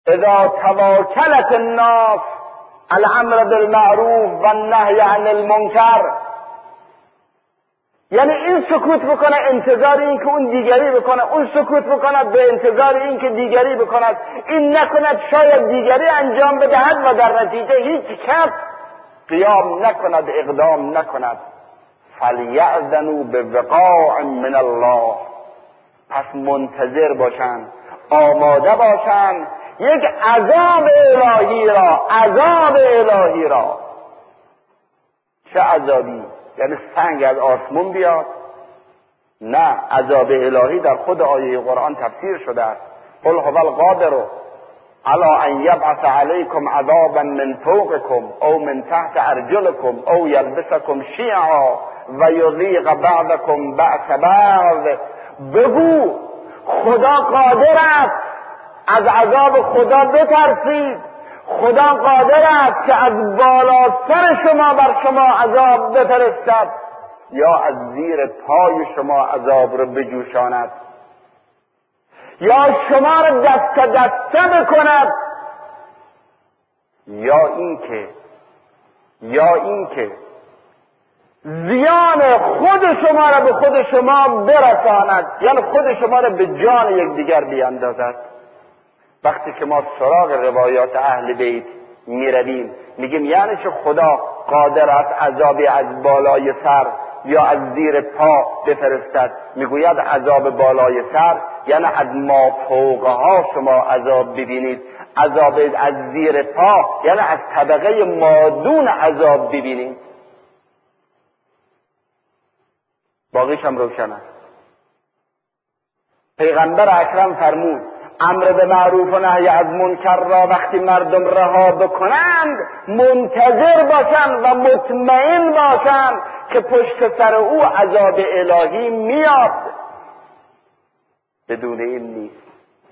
اذا تواکلت الناس الامر بالمعروف و النهی عن المنکر، یعنی این سکوت بکنه انتظار این که اون دیگری بکنه، اون سکوت بکنه به انتظار این که دیگری بکند، این نکند شاید دیگری انجام بدهد و در نتیجه هیچ کس قیام نکند، اقدام نکند. فلیأذنوا بوقاع من الله، پس منتظر باشند، آماده باشند یک عذاب الهی را. چه عذابی؟ یعنی سنگ از آسمون بیاد؟ نه، عذاب الهی در خود آیه قرآن تفسیر شده است. قل هو القادر علی ان یبعث علیکم عذابا من فوقکم او من تحت ارجلکم او یلبسکم شیعا و یذیق بعضکم بأس بعض. بگو خدا قادر است، از عذاب خدا بترسید. خدا قادر است که از بالاتر شما بر شما عذاب بفرستد یا از زیر پای شما عذاب را بجوشاند، یا شما را دست دسته بکند، یا اینکه زیان خود شما را به خود شما برساند، یعنی خود شما را به جان یکدیگر بیاندازد. وقتی که ما سراغ روایات اهل بیت میرویم میگیم یعنی که خدا قادر است عذابی از بالای سر یا از زیر پا بفرستد، میگوید عذاب بالای سر یعنی از ما فوقها شما عذاب ببینید، عذاب از زیر پا یعنی از طبقه مادون عذاب ببینید. باقیش هم روشن است. پیغمبر اکرم فرمود امر به معروف و نهی از منکر را وقتی مردم رها بکنند منتظر باشند و مطمئن باشند که پشت سر او عذاب الهی میاد، بدون این نیست.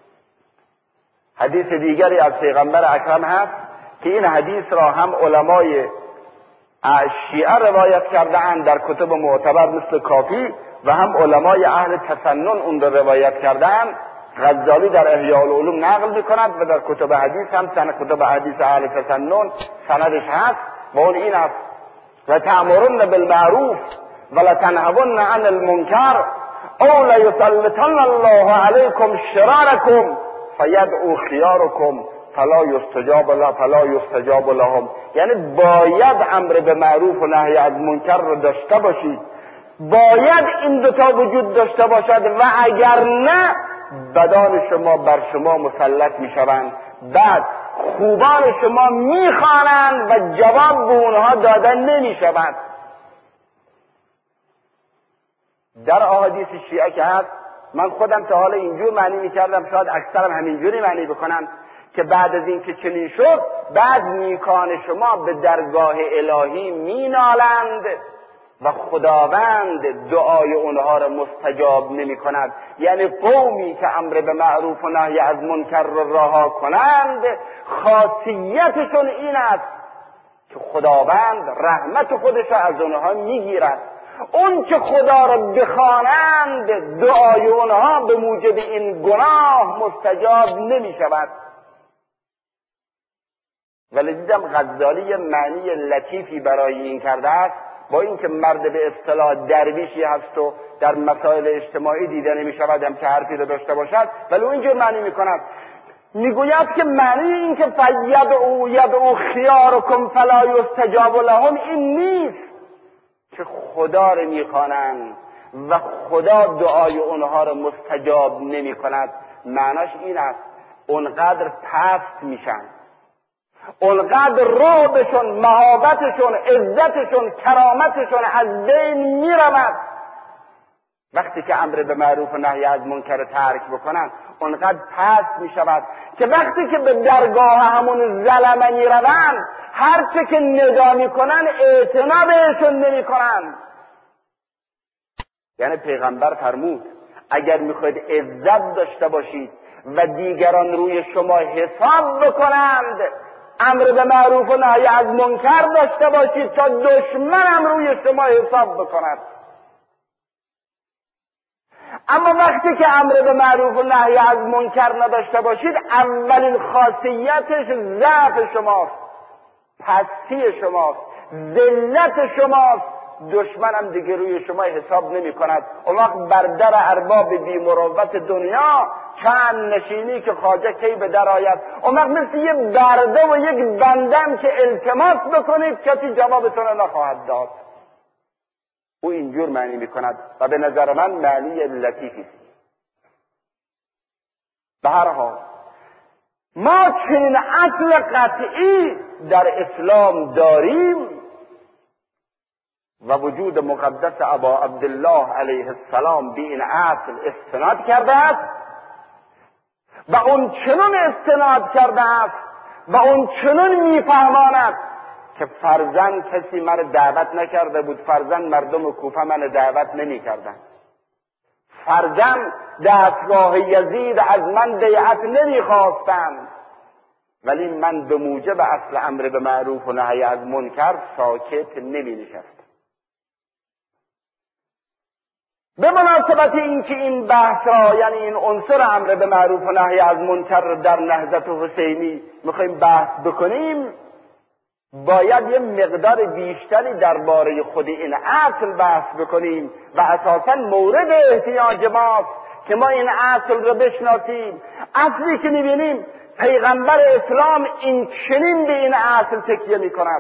حدیث دیگری از پیغمبر اکرم هست که این حدیث را هم علمای شیعه روایت کرده اند در کتب معتبر مثل کافی و هم علمای اهل تسنن اون را روایت کرده اند. غزالی در احیاء العلوم نقل میکند و در کتب حدیث هم کتب حدیث اهل تسنن سندش هست و اون این است: لتأمرن بالمعروف ولتنهون عن المنکر او لیسلطن الله علیکم شرارکم فیدعو خیارکم فلا یستجاب لهم. یعنی باید امر به معروف و نهی از منکر رو داشته باشید، باید این دوتا وجود داشته باشد و اگر نه بدان شما بر شما مسلط می شوند، بعد خوبان شما می خوانند و جواب به اونها داده نمی شود. در احادیث شیعه که هست، من خودم تا حالا اینجور معنی می کردم، شاید اکثرم همینجوری معنی بکنن که بعد از این که چنین شد بعد نیکان شما به درگاه الهی می نالند و خداوند دعای اونها را مستجاب نمی کند. یعنی قومی که امر به معروف و نهی از منکر را رها کنند خاصیتشون این است که خداوند رحمت خودش را از اونها میگیرد. اون که خدا را بخوانند دعای اونها به موجب این گناه مستجاب نمی شود. ولی دیدم غزالی معنی لطیفی برای این کرده است، با اینکه مرد به اصطلاح درویشی هست و در مسائل اجتماعی دیده نمی شود هم که حرفی رو داشته باشد، ولی او اینجور معنی می کند، میگوید که معنی این که یدعو خیارکم فلا یستجاب لهم این نیست که خدا رو میخوانند و خدا دعای اونها رو مستجاب نمی کند. معناش این است اونقدر پست میشن، اونقدر رعبشون، مهابتشون، عزتشون، کرامتشون از بین میرود وقتی که امر به معروف و نهی از منکر ترک بکنن، اونقدر پست میشود که وقتی که به درگاه همون ظلمه میروند هر چه که ندا میکنن اعتنا بهشون نمیکنن. یعنی پیغمبر فرمود اگر میخواید عزت داشته باشید و دیگران روی شما حساب بکنند امر به معروف و نهی از منکر داشته باشید تا دشمنم روی شما حساب بکند. اما وقتی که امر به معروف و نهی از منکر نداشته باشید، اولین خاصیتش ضعف شماست، پستی شماست، ذلت شماست. دشمنم دیگه روی شما حساب نمی کند. اون وقت بر در ارباب بی مروت دنیا چند نشینی که خواجه کی به در آید. اون وقت مثل یه برده و یک بندم که التماس بکنید کسی جوابتون نخواهد داد. او اینجور معنی می کند و به نظر من معنی لطیفی است. به هر حال ما چنین اصل قطعی در اسلام داریم و وجود مقدس ابا عبدالله علیه السلام به این اصل استناد کرده است و اون چنون استناد کرده است و اون چنون میفهماند که فرزن کسی من دعوت نکرده بود، فرزن مردم کوفه من دعوت نمی کردن، فرزن دستگاه یزید از من بیعت نمی خواستند، ولی من به موجب اصل امر به معروف و نهی از منکر ساکت نمی نشستم. به مناسبت اینکه این بحث را، یعنی این عنصر امر به معروف و نهی از منکر در نهضت حسینی میخوایم بحث بکنیم، باید یه مقدار بیشتری درباره خود این اصل بحث بکنیم و اساساً مورد احتیاج ماست که ما این اصل رو بشناسیم. اصلی که میبینیم پیغمبر اسلام این چنین به این اصل تکیه میکند.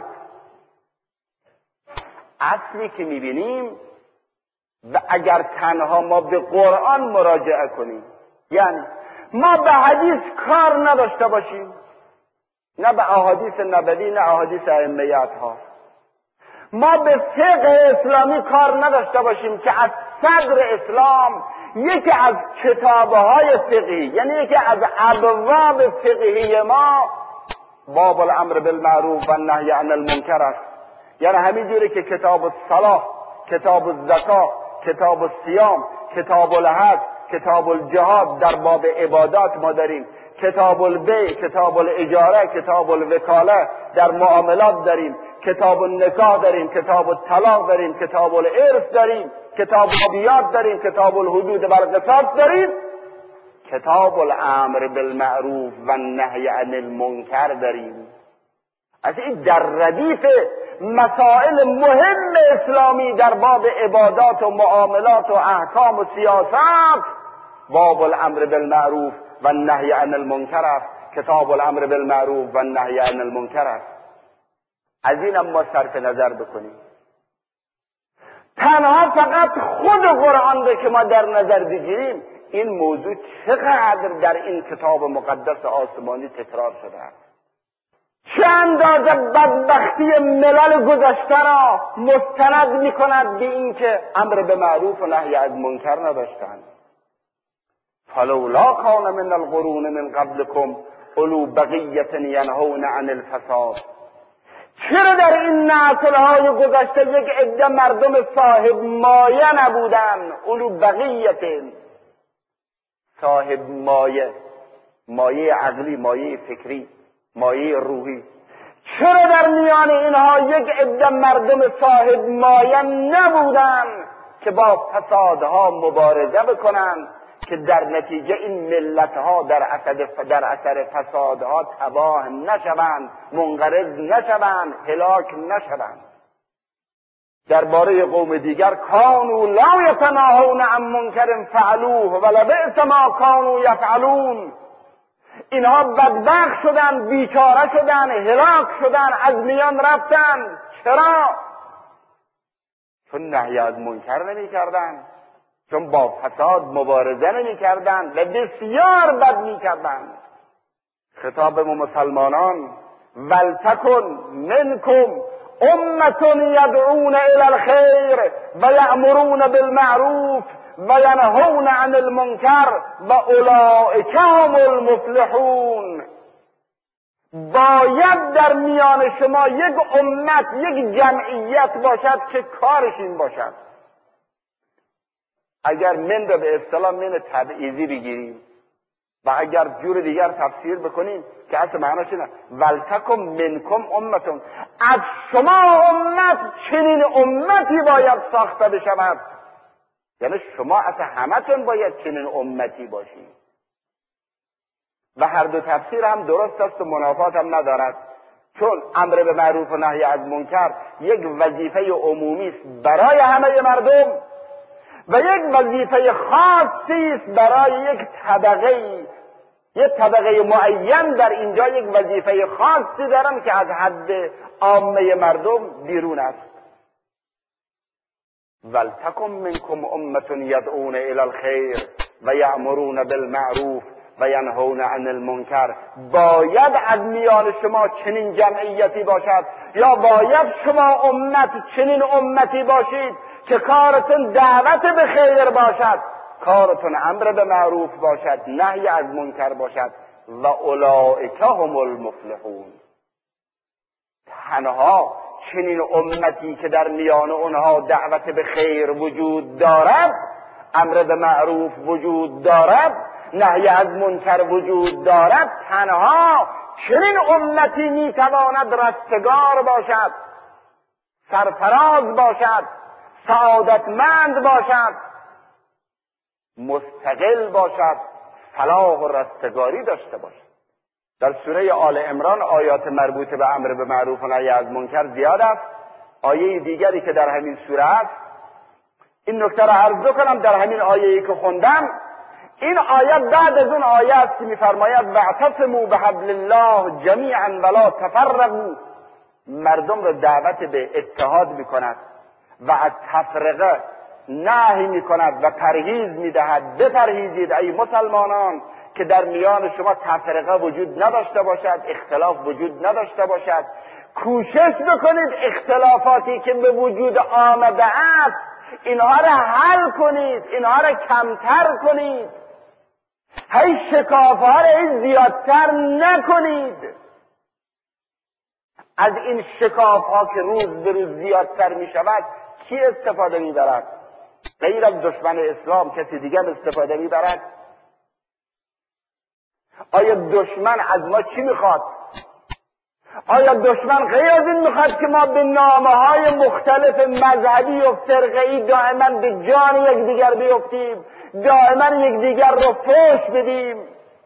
اصلی که میبینیم و اگر تنها ما به قرآن مراجعه کنیم، یعنی ما به حدیث کار نداشته باشیم، نه به احادیث نبوی نه احادیث ائمه ها، ما به فقه اسلامی کار نداشته باشیم که از صدر اسلام یکی از کتابهای فقهی، یعنی یکی از ابواب فقهی ما باب الامر بالمعروف و النهی عن المنکر است. یعنی همین جوری که کتاب الصلاة، کتاب الزکات، کتاب الصیام، کتاب الحج، کتاب الجهاد در باب عبادات ما داریم، کتاب البیع، کتاب الاجاره، کتاب الوکاله در معاملات داریم، کتاب النکاح داریم، کتاب الطلاق داریم، کتاب الارث داریم، کتاب الدیات داریم، کتاب الحدود و القصاص داریم، کتاب الامر بالمعروف و النهی عن المنکر داریم. از این در ردیف مسائل مهم اسلامی در باب عبادات و معاملات و احکام و سیاست باب الامر بالمعروف و النهی عن المنکر است، کتاب الامر بالمعروف و النهی عن المنکر است. از این ما صرف نظر بکنیم. تنها فقط خود قرآن رو که ما در نظر بگیریم، این موضوع چقدر در این کتاب مقدس آسمانی تکرار شده است. چه اندازه بدبختی ملل گذشته را مستند می کند به این که امر به معروف و نهی از منکر نداشتند. فلولا کان من القرون من قبلکم اولو بقیة ینهون عن الفساد. چرا در این نسل‌های گذشته یک عده مردم صاحب مایه نبودند؟ اولو بقیة، صاحب مایه، مایه عقلی، مایه فکری، مایه روحی. چرا در میان اینها یک عده مردم صاحب مایه نبودند که با فسادها مبارزه بکنند که در نتیجه این ملتها در اثر فسادها تباه نشوند، منقرض نشوند، هلاک نشوند. درباره قوم دیگر کانوا لا یتناهون عن منکر فعلوه ولبئس ما کانوا یفعلون. اینها بدبخت شدن، بیچاره شدن، هلاک شدن، از میان رفتن. چرا؟ چون نهی از منکر نمی کردن، چون با فساد مبارزه نمی کردن و بسیار بد می کردن. خطاب مسلمانان ولتکن منکم امة یدعون الی الخیر و یأمرون بالمعروف و ینهون عن المنکر و اولئک هم المفلحون. باید در میان شما یک امت، یک جمعیت باشد که کارش این باشد. اگر من رو به اصطلاح من تبعیضی بگیریم و اگر جور دیگر تفسیر بکنیم که اصل معناش اینه ولتکم منکم امتون، از شما امت چنین امتی باید ساخته بشود یعنی شما اصلا همتون باید چنین امتی باشید. و هر دو تفسیر هم درست است و منافات هم ندارد، چون امر به معروف و نهی از منکر یک وظیفه عمومی است برای همه مردم و یک وظیفه خاصی است برای یک طبقه معین. در اینجا یک وظیفه خاصی دارن که از حد عامه مردم بیرون است. ولتکن منکم امة یدعون الی الخیر و یأمرون بالمعروف و ینهون عن المنکر. باید از میان شما چنین جمعیتی باشد، یا باید شما امت چنین امتی باشید که کارتون دعوت به خیر باشد، کارتون امر به معروف باشد، نهی از منکر باشد. و اولئک هم المفلحون. تنها چنین امتی که در میان اونها دعوت به خیر وجود دارد، امر به معروف وجود دارد، نهی از منکر وجود دارد، تنها چنین امتی میتواند رستگار باشد، سرفراز باشد، سعادتمند باشد، مستقل باشد، فلاح و رستگاری داشته باشد. در سوره آل عمران آیات مربوط به امر به معروف و نهی از منکر زیاد است. آیه دیگری که در همین سوره است، این نکته را عرض کنم، در همین آیه‌ای که خوندم، این آیه بعد از اون آیه است که می‌فرماید واعتصموا بحبل الله جمیعا ولا تفرقوا. مردم را دعوت به اتحاد می‌کند و از تفرقه نهی می‌کند و ترهیز می‌دهد. بپرهیزید ای مسلمانان که در میان شما تفرقه وجود نداشته باشد، اختلاف وجود نداشته باشد. کوشش بکنید اختلافاتی که به وجود آمده است اینها را حل کنید، اینها را کمتر کنید، هی شکاف‌ها را هی زیادتر نکنید. از این شکاف‌ها که روز به روز زیادتر می شود کی استفاده می برد؟ غیر از دشمن اسلام کسی دیگر استفاده می برد؟ آیا دشمن از ما چی میخواد؟ آیا دشمن غیر از این میخواد که ما به نامه‌های مختلف مذهبی و فرقه‌ای دائما به جان یکدیگر بیفتیم، دائما یکدیگر رو فحش بدیم؟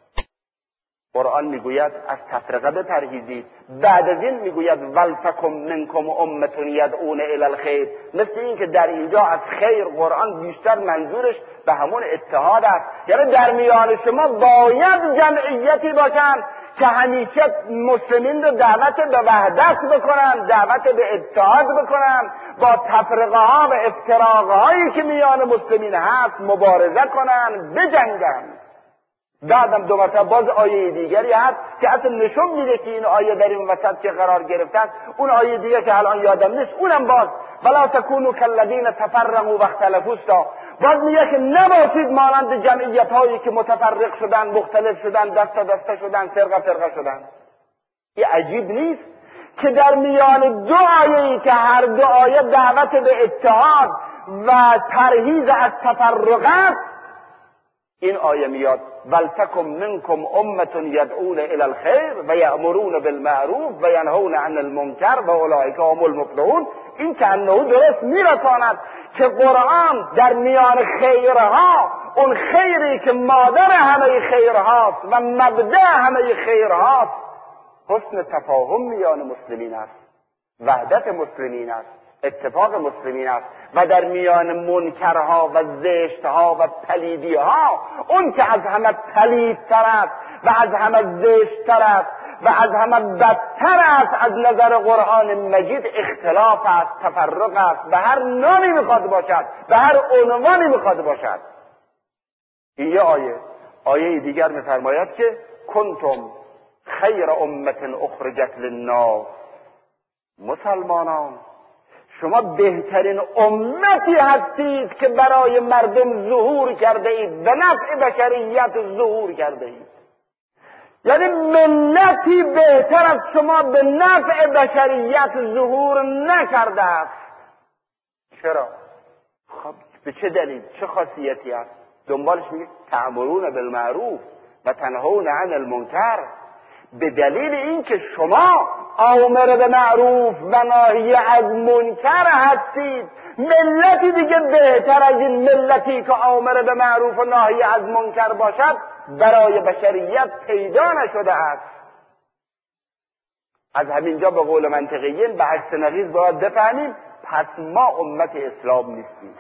قرآن میگوید از تفرقه بپرهیزید. بعد از این میگوید ولتکن منکم امة یدعون الی الخیر. مثل این که در اینجا از خیر قرآن بیشتر منظورش به همون اتحاد است. یعنی در میان شما باید جمعیتی باشن که همیشه مسلمین رو دعوت به وحدت بکنن، دعوت به اتحاد بکنن، با تفرقه ها و افتراق هایی که میان مسلمین هست مبارزه کنن، بجنگن. بعدم دو مرتبه باز آیه دیگری هست که اصلا نشون میده که این آیه در این وسط که قرار گرفته است. اون آیه دیگه که الان یادم نیست، اونم باز ولا تکونوا کالذین تفرقوا واختلفوا استا. باز میگه که نباشید مانند جمعیت هایی که متفرق شدن، مختلف شدن، دسته شدن، فرقه شدن. این عجیب نیست که در میان دو آیه‌ای که هر دو آیه دعوت به اتحاد و پرهیز از تفرقات، این آیه میاد ولتکن منکم امة یدعون الی الخیر و یأمرون بالمعروف و ینهون عن المنکر و اولئک هم المفلحون. این که انه درست میرساند که قرآن در میان خیرها، اون خیری که مادر همه خیرهاست و مبدأ همه خیرهاست، حسن تفاهم میان مسلمین است، وحدت مسلمین است، اتفاق مسلمین است. و در میان منکرها و زشتها و پلیدیها، اون که از همه پلیدتر است و از همه زشتتر است و از همه بدتر است از نظر قرآن مجید، اختلاف است، تفرق است، به هر نامی میخواد باشد، به هر عنوانی میخواد باشد. این یه آیه دیگر میفرماید که کنتم خیر امة اخرجت للناس. مسلمانان شما بهترین امتی هستید که برای مردم ظهور کرده اید، به نفع بشریت ظهور کرده اید. یعنی ملتی بهتر از شما به نفع بشریت ظهور نکرده است. چرا؟ خب به چه دلیل؟ چه خاصیتی است؟ دنبالش میگه تأمرون بالمعروف و تنهون عن المنکر. به دلیل این که شما آمر به معروف و ناهی از منکر هستید. ملتی دیگه بهتر از این ملتی که آمر به معروف و ناهی از منکر باشد برای بشریت پیدا نشده است. از همینجا به قول منطقیین به عکس نقیض باید بفهمیم پس ما امت اسلام نیستیم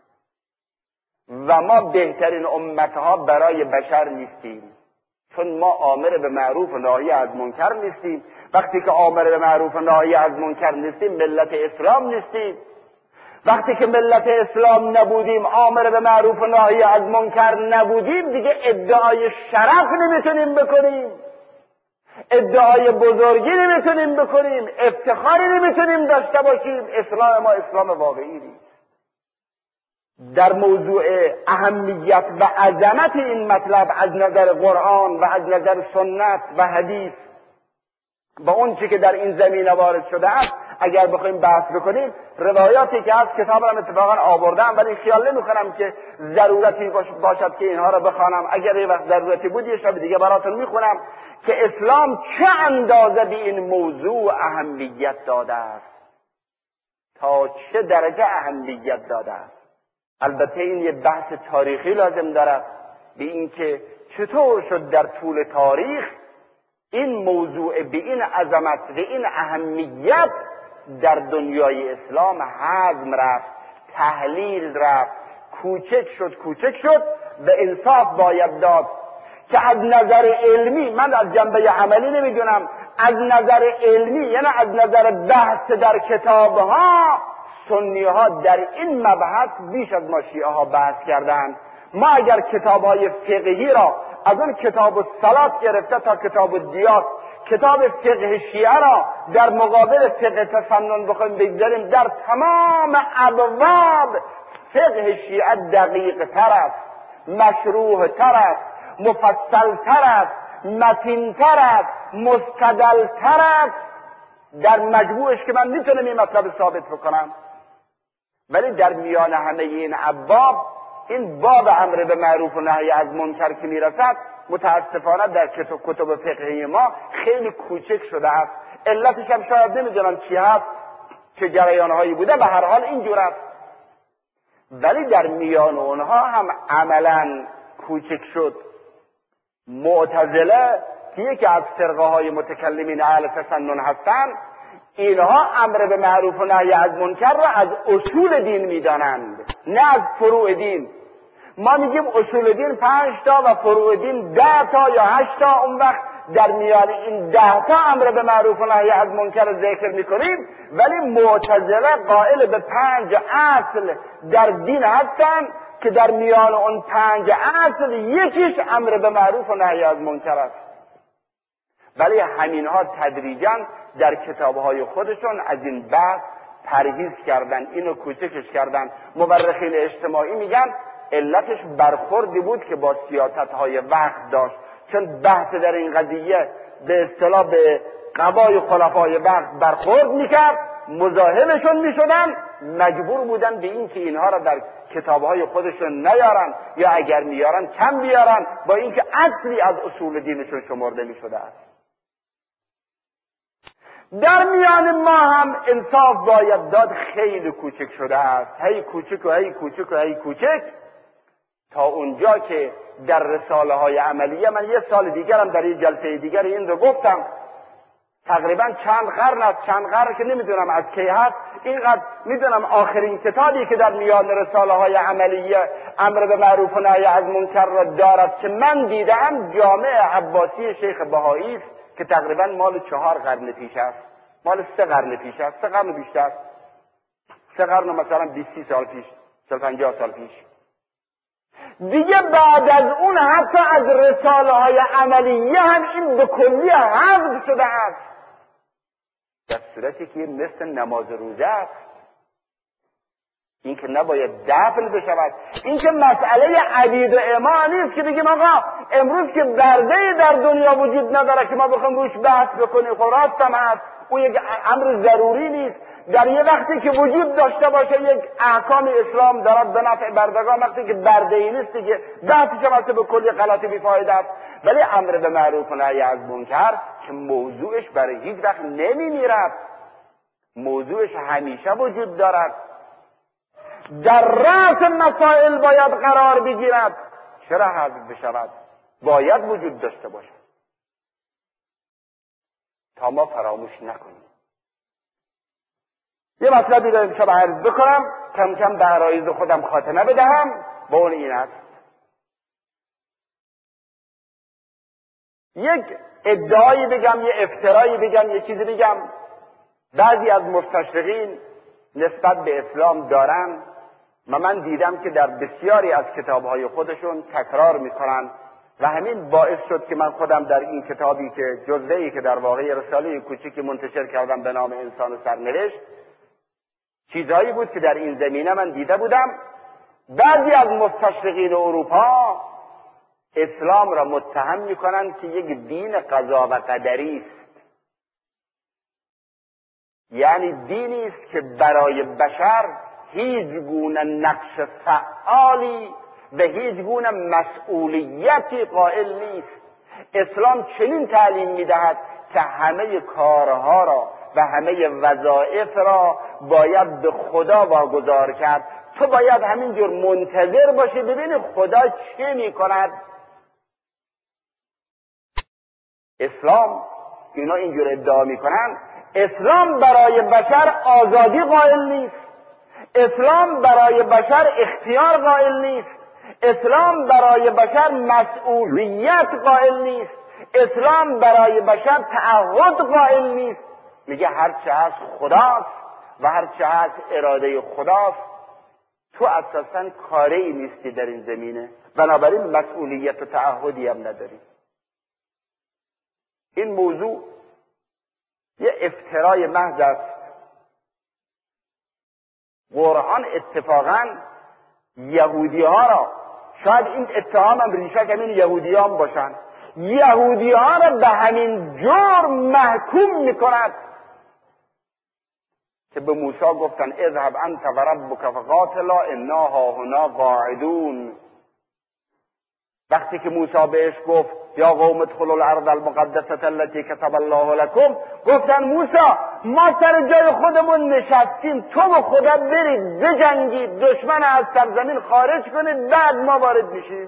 و ما بهترین امتها برای بشر نیستیم، چون ما آمر به معروف و ناهی از منکر نیستیم. وقتی که آمر به معروف و ناهی از منکر نیستیم ملت اسلام نیستیم. وقتی که ملت اسلام نبودیم، آمر به معروف و ناهی از منکر نبودیم، دیگه ادعای شرف نمیتونیم بکنیم، ادعای بزرگی نمیتونیم بکنیم، افتخاری نمیتونیم داشته باشیم. اسلام ما اسلام واقعی نیست. در موضوع اهمیت و عظمت این مطلب از نظر قرآن و از نظر سنت و حدیث با اون چی که در این زمینه وارد شده است اگر بخوایم بحث بکنیم، روایاتی که از کتاب هم اتفاقا آوردم ولی خیال نمی‌کنم که ضرورتی باشد که اینها را بخوانم. اگر یه وقت ضرورتی بود یه شب دیگه براتون میخونم که اسلام چه اندازه به این موضوع اهمیت داده است، تا چه درجه اهمیت داده است. البته این یه بحث تاریخی لازم دارد به این که چطور شد در طول تاریخ این موضوع به این عظمت و این اهمیت در دنیای اسلام هضم رفت، تحلیل رفت، کوچک شد و انصاف باید داد که از نظر علمی، من از جنبه عملی نمیدونم، از نظر علمی یعنی از نظر بحث در کتابها، سنی ها در این مبحث بیش از ما شیعه ها بحث کردند. ما اگر کتاب‌های فقهی را از اون کتاب الصلات گرفته تا کتاب الدیات، کتاب فقه شیعه را در مقابل فقه تسنن بخوایم بگذاریم، در تمام ابواب فقه شیعه دقیق تر است، مشروح تر است، مفصل تر است، متین تر است، مستدل تر است. در مجموعش که من میتونم این مطلب ثابت بکنم، ولی در میان همه این ابواب این باب امر به معروف و نهی از منکر که میرسد متاسفانه در کتب فقهی ما خیلی کوچک شده است. علتش هم شاید نمیدونم چی هست، چه جریانهایی بوده، به هر حال اینجور است. ولی در میان اونها هم عملا کوچک شد. معتزله که یکی از فرقه های متکلمین اهل تسنن هستند، اینها امر به معروف و نهی از منکر را از اصول دین میدانند، نه از فروع دین. ما میگیم اصول دین 5 تا و فروع دین 10 تا یا 8 تا. اون وقت در میان این 10 تا امر به معروف و نهی از منکر ذکر میکنیم، ولی معتزله قائل به 5 اصل در دین هستند که در میان اون 5 اصل یکیش امر به معروف و نهی از منکر است. ولی همینها تدریجاً در کتابهای خودشون از این بحث پرهیز کردن، اینو کوچکش کردن. مورخین اجتماعی میگن علتش برخوردی بود که با سیاستهای وقت داشت، چون بحث در این قضیه به اصطلاح به قبای خلفای وقت برخورد میکرد، مزاحمشون میشدن، مجبور بودن به این که اینها را در کتابهای خودشون نیارن یا اگر میارن کم بیارن، با اینکه اصلی از اصول دینشون شمرده میشده است. در میان ما هم انصاف باید داد، خیلی کوچک شده است، هی کوچک و هی کوچک و هی کوچک، تا اونجا که در رساله های عملیه، من یه سال دیگرم در یه جلسه دیگر این رو گفتم، تقریبا چند قرن که نمیدونم از کی هست، اینقدر میدونم آخرین کتابی که در میان رساله های عملیه امر به معروف و نهی از منکر را دارد که من دیدم، جامع عباسی شیخ بهایی است که تقریبا مال 4 قرن پیش است، مال 3 قرن پیش است، 3 قرن بیشتر، 3 قرن مثلا 20 سال پیش، 50 سال پیش. دیگه بعد از اون حتی از رساله های عملیه هم این به کلی حذف شده است، در صورتی که مثل نماز روزه است، این که نباید دفن بشود. این که مسئله عبید و امام نیست که بگیم آقا امروز که برده در دنیا وجود نداره که ما بخوام روش بحث بکنیم، خب راست هم هست، اون یک امر ضروری نیست. در یه وقتی که وجود داشته باشه یک احکام اسلام دارد به نفع بردگان، وقتی که برده‌ای نیست دیگه بحثش هم به کلی غلطی بی‌فایده است. ولی امر به معروف و نهی از منکر که موضوعش برای هیچ وقت نمیمیرد، موضوعش همیشه وجود دارد، در رأس مسائل باید قرار بگیرد، چرا حذف بشود؟ باید وجود داشته باشد تا ما فراموش نکنیم. یه مطلبی رو امشب عرض بکنم، کم کم به عرایض خودم خاتمه بدهم، با اون این است: یک ادعایی بگم، یه افترایی بگم، یه چیزی بگم. بعضی از مستشرقین نسبت به اسلام دارن و من دیدم که در بسیاری از کتابهای خودشون تکرار میکنن و همین باعث شد که من خودم در این کتابی که جزوه‌ای که در واقع رساله کوچیکی منتشر کردم به نام انسان و سرنوشت، چیزهایی بود که در این زمینه من دیده بودم. بعضی از مستشرقین اروپا اسلام را متهم میکنند که یک دین قضا و قدری است، یعنی دینی است که برای بشر هیچ گونه نقش فعالی و هیچ گونه مسئولیتی قائل نیست. اسلام چنین تعلیم میدهد که همه کارها را و همه وظایف را باید به خدا واگذار کرد. تو باید همینجور منتظر باشی ببینی خدا چه میکند. اسلام، اینا اینجور ادعا میکنن، اسلام برای بشر آزادی قائل نیست، اسلام برای بشر اختیار قائل نیست، اسلام برای بشر مسئولیت قائل نیست، اسلام برای بشر تعهد قائل نیست. میگه هرچه هست خداست و هرچه هست اراده خداست، تو اساساً کاری نیستی در این زمینه، بنابراین مسئولیت و تعهدی هم نداری. این موضوع یه افترای محض است. قرآن اتفاقاً یهودی ها را، شاید این اتهام هم ریشه همین یهودی ها هم باشن، یهودی ها را به همین جرم محکوم میکند که به موسی گفتن اذهب انت و ربک فقاتلا انا هاهنا قاعدون. وقتی که موسی بهش گفت یا قوم ادخلوا الارض المقدسه التي كتب الله لكم، گفتن موسی ما سر جای خودمون نشستیم، تو و خدا برید بجنگید، دشمن از سرزمین خارج کنید، بعد ما وارد میشیم.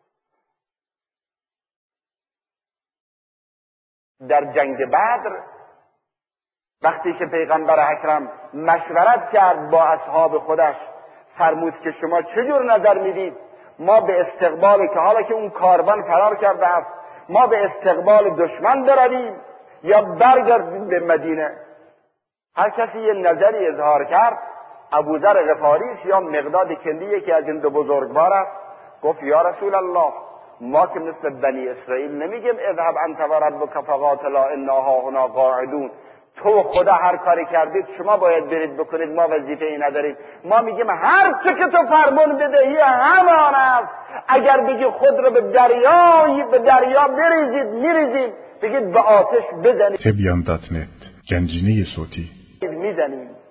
در جنگ بدر وقتی که پیغمبر اکرم مشورت کرد با اصحاب خودش، فرمود که شما چجور نظر میدید ما به استقبال، که حالا که اون کاروان فرار کرده است، ما به استقبال دشمن برویم یا برگردیم به مدینه؟ هر کسی یه نظری اظهار کرد. ابوذر غفاری یا مقداد کندی، یکی از این دو بزرگوار است، گفت یا رسول الله ما که مثل بنی اسرائیل نمیگیم اذهب انت و ربک فقاتلا انا هاهنا قاعدون، تو خدا هر کاری کردید شما باید برید بکنید، ما وظیفه ای نداریم. ما میگیم هر چه که تو فرمان بدهی همان است. اگر بگی خود رو به دریا بریزید میریزیم، بگید به آتش بزنید. تبیان.net گنجینه صوتی میزنیم.